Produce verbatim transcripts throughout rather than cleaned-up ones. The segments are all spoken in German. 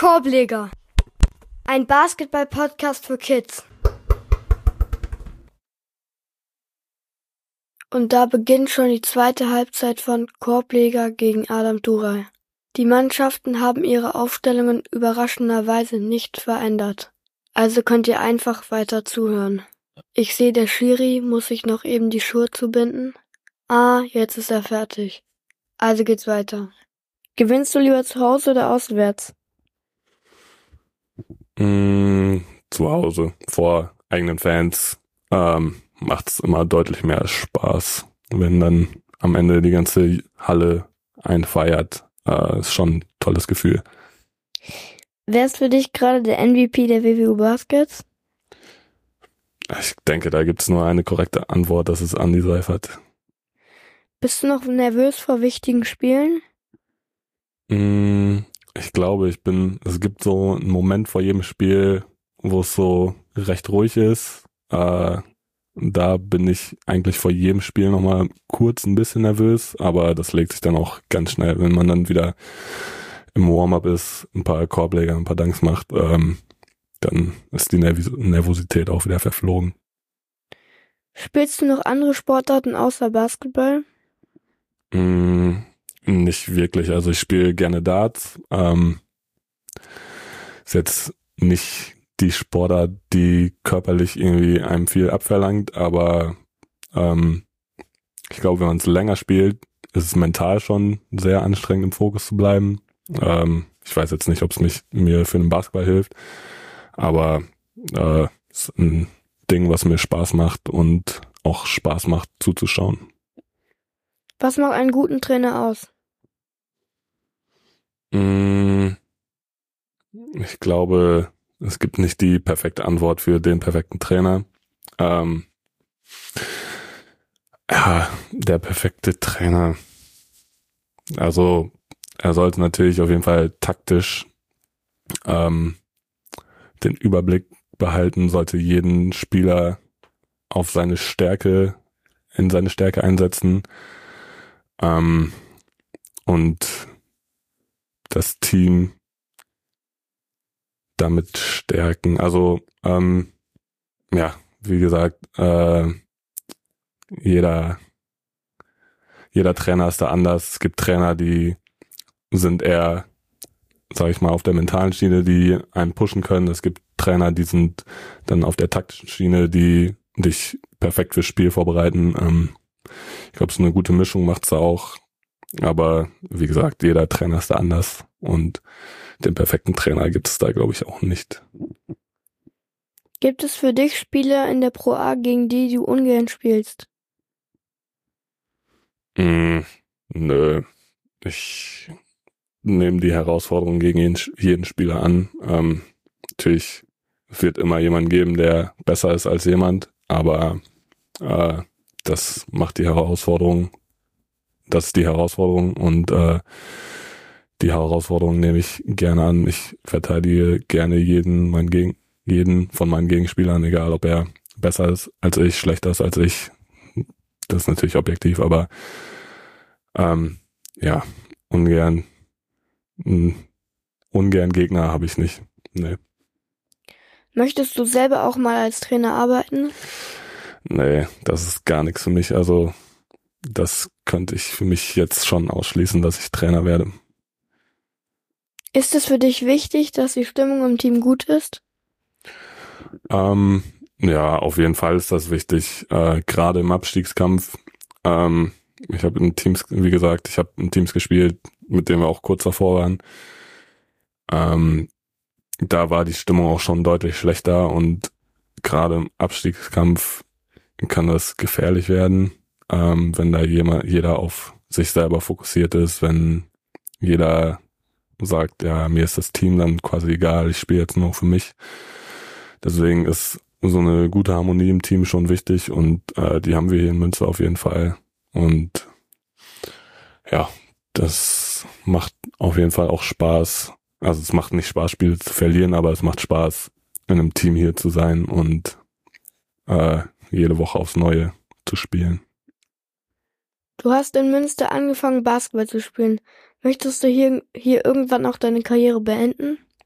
Korbleger, ein Basketball-Podcast für Kids. Und da beginnt schon die zweite Halbzeit von Korbleger gegen Adam Turay. Die Mannschaften haben ihre Aufstellungen überraschenderweise nicht verändert. Also könnt ihr einfach weiter zuhören. Ich sehe, der Schiri muss sich noch eben die Schuhe zubinden. Ah, jetzt ist er fertig. Also geht's weiter. Gewinnst du lieber zu Hause oder auswärts? Mm, zu Hause, vor eigenen Fans, ähm, macht's immer deutlich mehr Spaß, wenn dann am Ende die ganze Halle einfeiert. Äh, ist schon ein tolles Gefühl. Wer ist für dich gerade der M V P der W W U Baskets? Ich denke, da gibt's nur eine korrekte Antwort, das ist Andi Seifert. Bist du noch nervös vor wichtigen Spielen? Mm, ich glaube, ich bin, es gibt so einen Moment vor jedem Spiel, wo es so recht ruhig ist. Äh, da bin ich eigentlich vor jedem Spiel nochmal kurz ein bisschen nervös, aber das legt sich dann auch ganz schnell, wenn man dann wieder im Warm-up ist, ein paar Korbleger, ein paar Dunks macht, ähm, dann ist die Nerv- Nervosität auch wieder verflogen. Spielst du noch andere Sportarten außer Basketball? Mm, nicht wirklich, also ich spiele gerne Darts. Ähm, ist jetzt nicht die Sportart, die körperlich irgendwie einem viel abverlangt, aber ähm, ich glaube, wenn man es länger spielt, ist es mental schon sehr anstrengend, im Fokus zu bleiben. Ähm, ich weiß jetzt nicht, ob es mich mir für den Basketball hilft, aber äh, ist ein Ding, was mir Spaß macht und auch Spaß macht zuzuschauen. Was macht einen guten Trainer aus? Mm, ich glaube, es gibt nicht die perfekte Antwort für den perfekten Trainer. Ähm, ja, der perfekte Trainer. Also er sollte natürlich auf jeden Fall taktisch ähm, den Überblick behalten, sollte jeden Spieler auf seine Stärke, in seine Stärke einsetzen ähm, und das Team damit stärken. Also ähm, ja, wie gesagt, äh, jeder jeder Trainer ist da anders. Es gibt Trainer, die sind eher, sage ich mal, auf der mentalen Schiene, die einen pushen können. Es gibt Trainer, die sind dann auf der taktischen Schiene, die dich perfekt fürs Spiel vorbereiten. Ähm, ich glaube, so eine gute Mischung macht's da auch. Aber wie gesagt, jeder Trainer ist da anders und den perfekten Trainer gibt es da, glaube ich, auch nicht. Gibt es für dich Spieler in der Pro A, gegen die du ungern spielst? Mm, nö, ich nehme die Herausforderung gegen jeden, jeden Spieler an. Ähm, natürlich wird immer jemand geben, der besser ist als jemand, aber äh, das macht die Herausforderung, das ist die Herausforderung und äh, die Herausforderung nehme ich gerne an. Ich verteidige gerne jeden, mein Gegen, jeden von meinen Gegenspielern, egal ob er besser ist als ich, schlechter ist als ich. Das ist natürlich objektiv, aber ähm, ja, ungern mh, ungern Gegner habe ich nicht. Nee. Möchtest du selber auch mal als Trainer arbeiten? Nee, das ist gar nichts für mich. Also das könnte ich für mich jetzt schon ausschließen, dass ich Trainer werde. Ist es für dich wichtig, dass die Stimmung im Team gut ist? Ähm, ja, auf jeden Fall ist das wichtig. Äh, gerade im Abstiegskampf. Ähm, ich habe in Teams, wie gesagt, ich habe in Teams gespielt, mit denen wir auch kurz davor waren. Ähm, da war die Stimmung auch schon deutlich schlechter und gerade im Abstiegskampf kann das gefährlich werden, ähm, wenn da jemand, jeder auf sich selber fokussiert ist, wenn jeder sagt, ja, mir ist das Team dann quasi egal, ich spiele jetzt nur für mich. Deswegen ist so eine gute Harmonie im Team schon wichtig und äh, die haben wir hier in Münster auf jeden Fall. Und ja, das macht auf jeden Fall auch Spaß. Also es macht nicht Spaß, Spiele zu verlieren, aber es macht Spaß, in einem Team hier zu sein und äh, jede Woche aufs Neue zu spielen. Du hast in Münster angefangen, Basketball zu spielen. Möchtest du hier, hier irgendwann auch deine Karriere beenden?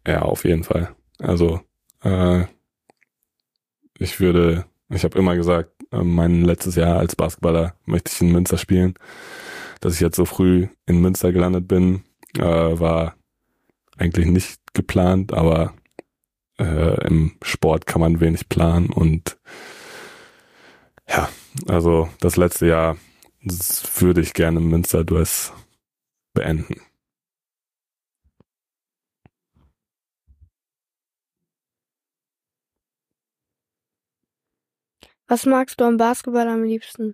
Ja, auf jeden Fall. Also äh, ich würde, ich habe immer gesagt, äh, mein letztes Jahr als Basketballer möchte ich in Münster spielen. Dass ich jetzt so früh in Münster gelandet bin, äh, war eigentlich nicht geplant, aber äh, im Sport kann man wenig planen und ja, also das letzte Jahr das würde ich gerne im Münster-Duess beenden. Was magst du am Basketball am liebsten?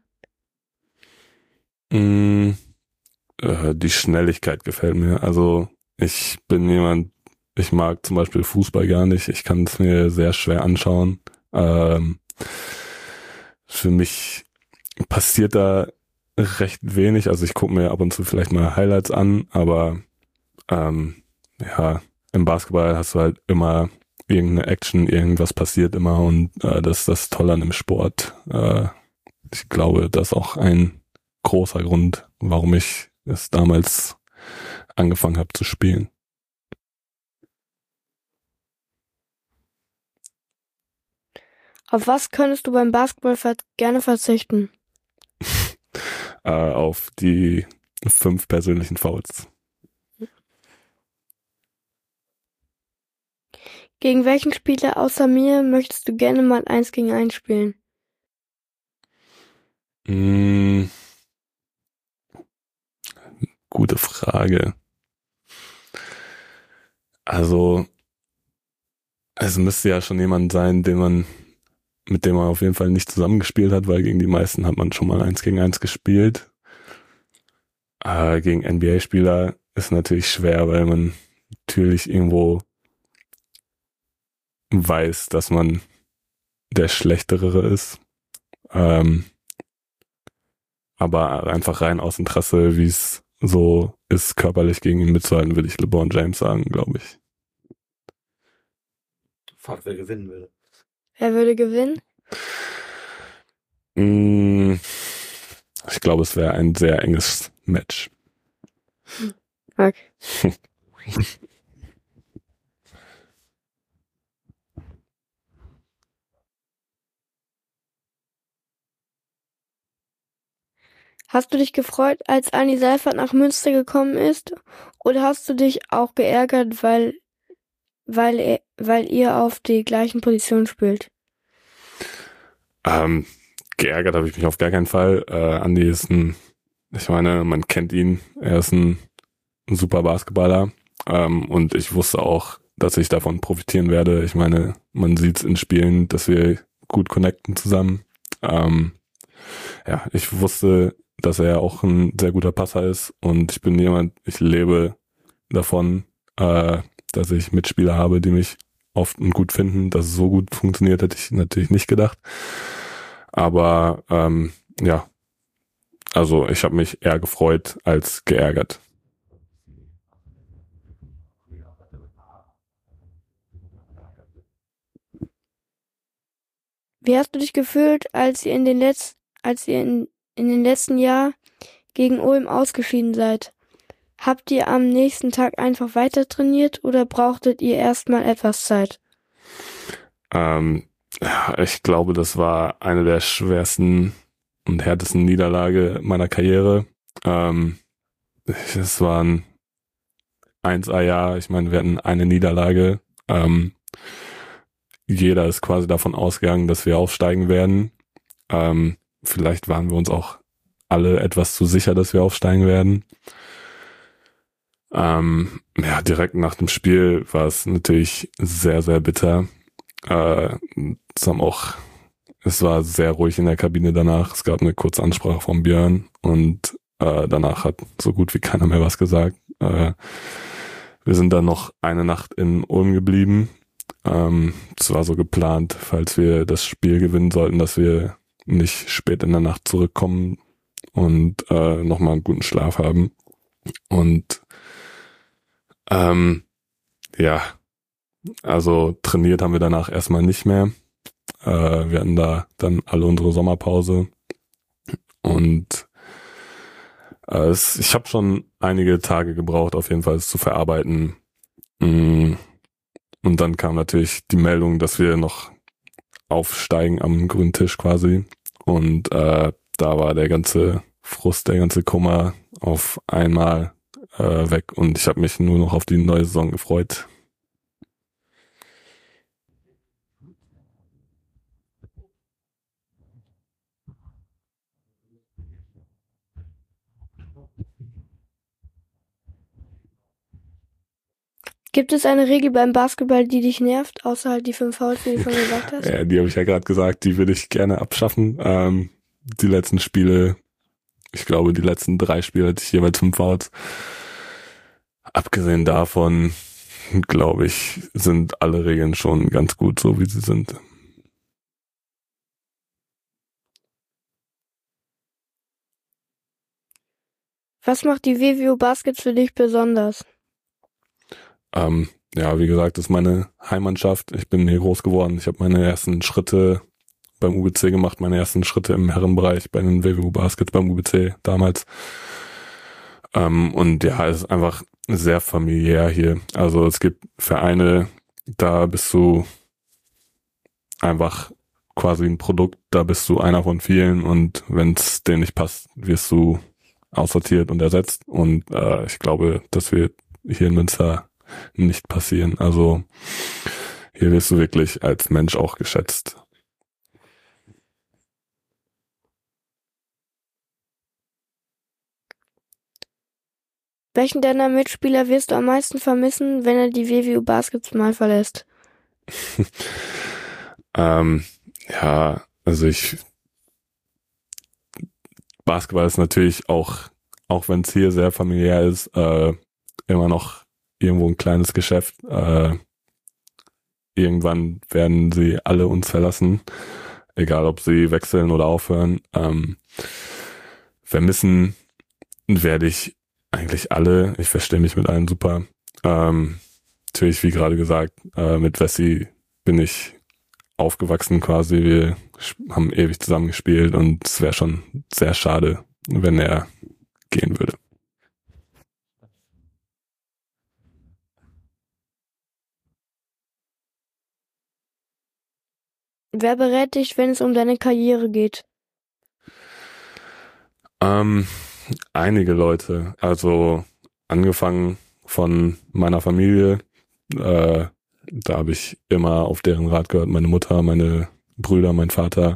Mm, äh, die Schnelligkeit gefällt mir. Also ich bin jemand, ich mag zum Beispiel Fußball gar nicht. Ich kann es mir sehr schwer anschauen. Ähm, für mich passiert da recht wenig. Also ich gucke mir ab und zu vielleicht mal Highlights an, aber ähm, ja, im Basketball hast du halt immer irgendeine Action, irgendwas passiert immer und äh, das ist das Tolle an dem Sport. Äh, ich glaube, das ist auch ein großer Grund, warum ich es damals angefangen habe zu spielen. Auf was könntest du beim Basketball ver- gerne verzichten? äh, auf die fünf persönlichen Fouls. Gegen welchen Spieler außer mir möchtest du gerne mal eins gegen eins spielen? Mm, gute Frage. Also, es müsste ja schon jemand sein, den man, mit dem man auf jeden Fall nicht zusammengespielt hat, weil gegen die meisten hat man schon mal eins gegen eins gespielt. Äh, gegen N B A-Spieler ist natürlich schwer, weil man natürlich irgendwo weiß, dass man der Schlechtere ist. Ähm, aber einfach rein aus Interesse, wie es so ist, körperlich gegen ihn mitzuhalten, würde ich LeBron James sagen, glaube ich. Frag, wer gewinnen würde. Wer würde gewinnen? Mm, ich glaube, es wäre ein sehr enges Match. Okay. Hast du dich gefreut, als Anni Seifert nach Münster gekommen ist? Oder hast du dich auch geärgert, weil, weil, er, weil ihr auf die gleichen Positionen spielt? Ähm, geärgert habe ich mich auf gar keinen Fall. Äh, Andi ist ein, ich meine, man kennt ihn. Er ist ein, ein super Basketballer. Ähm, und ich wusste auch, dass ich davon profitieren werde. Ich meine, man sieht es in Spielen, dass wir gut connecten zusammen. Ähm, ja, ich wusste, dass er auch ein sehr guter Passer ist und ich bin jemand, ich lebe davon, äh, dass ich Mitspieler habe, die mich oft und gut finden. Dass es so gut funktioniert, hätte ich natürlich nicht gedacht. Aber ähm, ja, also ich habe mich eher gefreut als geärgert. Wie hast du dich gefühlt, als ihr in den Letz- als ihr in, in den letzten Jahr gegen Ulm ausgeschieden seid? Habt ihr am nächsten Tag einfach weiter trainiert oder brauchtet ihr erstmal etwas Zeit? Ähm, ja, ich glaube, das war eine der schwersten und härtesten Niederlage meiner Karriere. Ähm, es waren eins A Jahr, ich meine, wir hatten eine Niederlage. Ähm, jeder ist quasi davon ausgegangen, dass wir aufsteigen werden. Ähm, vielleicht waren wir uns auch alle etwas zu sicher, dass wir aufsteigen werden. Ähm, ja, direkt nach dem Spiel war es natürlich sehr, sehr bitter. Äh, es haben auch, es war sehr ruhig in der Kabine danach. Es gab eine kurze Ansprache von Björn und äh, danach hat so gut wie keiner mehr was gesagt. Äh, wir sind dann noch eine Nacht in Ulm geblieben. Ähm, es war so geplant, falls wir das Spiel gewinnen sollten, dass wir nicht spät in der Nacht zurückkommen und äh, nochmal einen guten Schlaf haben. Und ähm, ja, also trainiert haben wir danach erstmal nicht mehr. Äh, wir hatten da dann alle unsere Sommerpause und äh, es, ich habe schon einige Tage gebraucht, auf jeden Fall es zu verarbeiten. Mh, und dann kam natürlich die Meldung, dass wir noch aufsteigen am grünen Tisch quasi. Und äh, da war der ganze Frust, der ganze Kummer auf einmal äh, weg. Und ich habe mich nur noch auf die neue Saison gefreut. Gibt es eine Regel beim Basketball, die dich nervt, außer halt die fünf Fouls, die du schon gesagt hast? Ja, die habe ich ja gerade gesagt, die würde ich gerne abschaffen. Ähm, die letzten Spiele, ich glaube, die letzten drei Spiele hatte ich jeweils fünf Fouls. Abgesehen davon, glaube ich, sind alle Regeln schon ganz gut, so wie sie sind. Was macht die W W O Baskets für dich besonders? Ähm, ja, wie gesagt, das ist meine Heimmannschaft. Ich bin hier groß geworden. Ich habe meine ersten Schritte beim U B C gemacht, meine ersten Schritte im Herrenbereich bei den W W O Baskets beim U B C damals. Ähm, und ja, es ist einfach sehr familiär hier. Also es gibt Vereine, da bist du einfach quasi ein Produkt, da bist du einer von vielen und wenn es denen nicht passt, wirst du aussortiert und ersetzt. Und äh, ich glaube, das wird hier in Münster nicht passieren. Also hier wirst du wirklich als Mensch auch geschätzt. Welchen deiner Mitspieler wirst du am meisten vermissen, wenn er die W W O Baskets mal verlässt? ähm, ja, also ich Basketball ist natürlich auch, auch wenn es hier sehr familiär ist, äh, immer noch irgendwo ein kleines Geschäft. Äh, irgendwann werden sie alle uns verlassen, egal ob sie wechseln oder aufhören. Ähm, vermissen werde ich eigentlich alle. Ich verstehe mich mit allen super. Ähm, natürlich, wie gerade gesagt, äh, mit Wessi bin ich aufgewachsen quasi. Wir haben ewig zusammen gespielt und es wäre schon sehr schade, wenn er gehen würde. Wer berät dich, wenn es um deine Karriere geht? Ähm, einige Leute, also angefangen von meiner Familie, äh, da habe ich immer auf deren Rat gehört, meine Mutter, meine Brüder, mein Vater.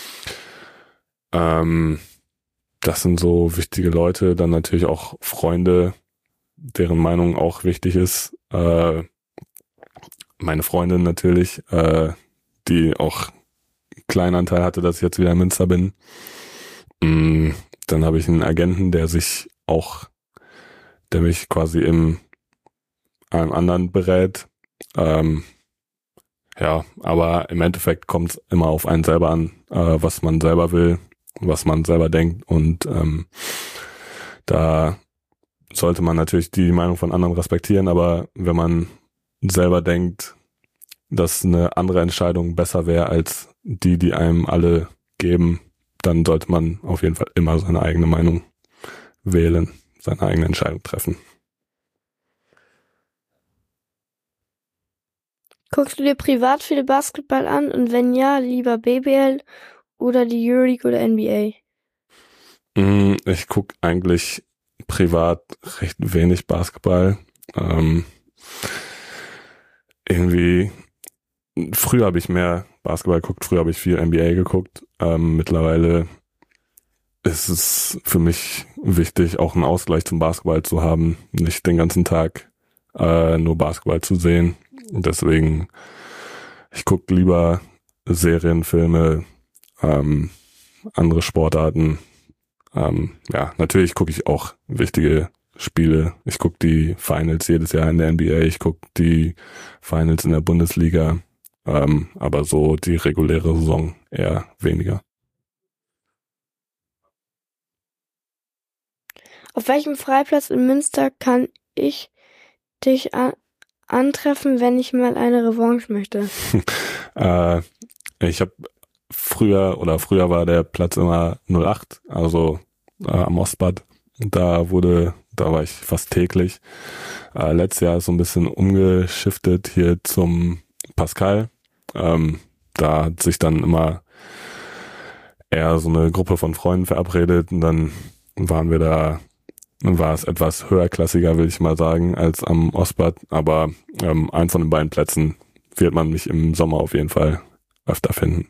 Ähm, das sind so wichtige Leute, dann natürlich auch Freunde, deren Meinung auch wichtig ist. Äh, meine Freundin natürlich, äh, die auch einen kleinen Anteil hatte, dass ich jetzt wieder in Münster bin. Mm, dann habe ich einen Agenten, der sich auch, der mich quasi im einem anderen berät. Ähm, ja, aber im Endeffekt kommt es immer auf einen selber an, äh, was man selber will, was man selber denkt und ähm, da sollte man natürlich die Meinung von anderen respektieren, aber wenn man selber denkt, dass eine andere Entscheidung besser wäre als die, die einem alle geben, dann sollte man auf jeden Fall immer seine eigene Meinung wählen, seine eigene Entscheidung treffen. Guckst du dir privat viel Basketball an und wenn ja, lieber B B L oder die Euroleague oder N B A? Ich gucke eigentlich privat recht wenig Basketball. Ähm, irgendwie früher habe ich mehr Basketball geguckt, früher habe ich viel N B A geguckt. Ähm, mittlerweile ist es für mich wichtig, auch einen Ausgleich zum Basketball zu haben, nicht den ganzen Tag äh, nur Basketball zu sehen. Und deswegen, ich gucke lieber Serien, Filme, ähm, andere Sportarten. Ähm, ja, natürlich gucke ich auch wichtige Spiele. Ich gucke die Finals jedes Jahr in der N B A, ich gucke die Finals in der Bundesliga. Ähm, aber so die reguläre Saison eher weniger. Auf welchem Freiplatz in Münster kann ich dich an- antreffen, wenn ich mal eine Revanche möchte? äh, ich habe früher, oder früher war der Platz immer null acht, also äh, am Ostbad. Da wurde Da war ich fast täglich. Äh, letztes Jahr ist so ein bisschen umgeschiftet hier zum Pascal. Ähm, da hat sich dann immer eher so eine Gruppe von Freunden verabredet und dann waren wir da, war es etwas höherklassiger, will ich mal sagen, als am Ostbad. Aber ähm, einen von den beiden Plätzen wird man mich im Sommer auf jeden Fall öfter finden.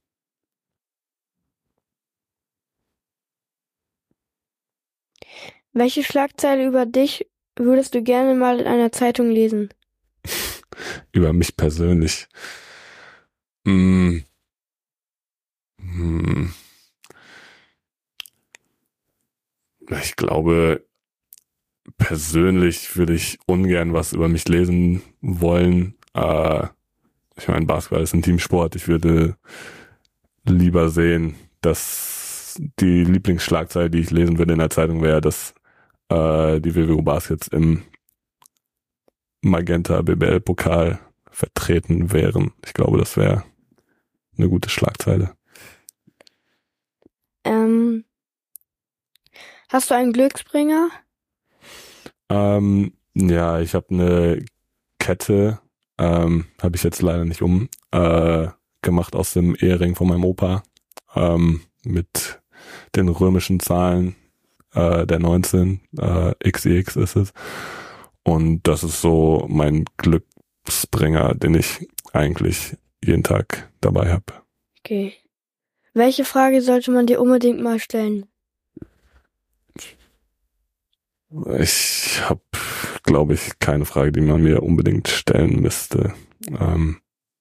Welche Schlagzeile über dich würdest du gerne mal in einer Zeitung lesen? Über mich persönlich. Hm. Hm. Ich glaube, persönlich würde ich ungern was über mich lesen wollen. Äh, ich meine, Basketball ist ein Teamsport. Ich würde lieber sehen, dass die Lieblingsschlagzeile, die ich lesen würde in der Zeitung, wäre, dass äh, die W W U Baskets im Magenta B B L-Pokal vertreten wären. Ich glaube, das wäre eine gute Schlagzeile. Ähm, hast du einen Glücksbringer? Ähm, ja, ich habe eine Kette, ähm, habe ich jetzt leider nicht um, äh, gemacht aus dem Ehering von meinem Opa, ähm, mit den römischen Zahlen äh, der neunzehn, äh, X X ist es. Und das ist so mein Glücksbringer, den ich eigentlich jeden Tag dabei habe. Okay. Welche Frage sollte man dir unbedingt mal stellen? Ich habe, glaube ich, keine Frage, die man mir unbedingt stellen müsste. Ähm,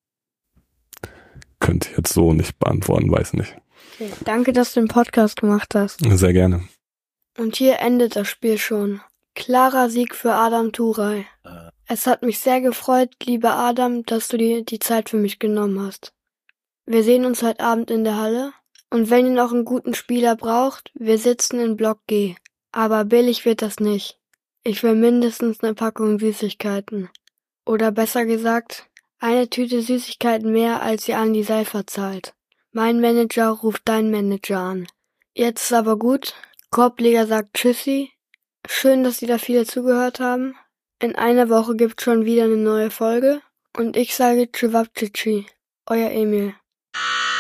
könnte ich jetzt so nicht beantworten, weiß nicht. Okay. Danke, dass du den Podcast gemacht hast. Sehr gerne. Und hier endet das Spiel schon. Klarer Sieg für Adam Turay. Es hat mich sehr gefreut, lieber Adam, dass du dir die Zeit für mich genommen hast. Wir sehen uns heute Abend in der Halle. Und wenn ihr noch einen guten Spieler braucht, wir sitzen in Block G. Aber billig wird das nicht. Ich will mindestens eine Packung Süßigkeiten. Oder besser gesagt, eine Tüte Süßigkeiten mehr, als ihr Andi Seifer zahlt. Mein Manager ruft deinen Manager an. Jetzt ist aber gut. Korbleger sagt Tschüssi. Schön, dass Sie da viele zugehört haben. In einer Woche gibt's schon wieder eine neue Folge. Und ich sage Tschewabtschi. Euer Emil.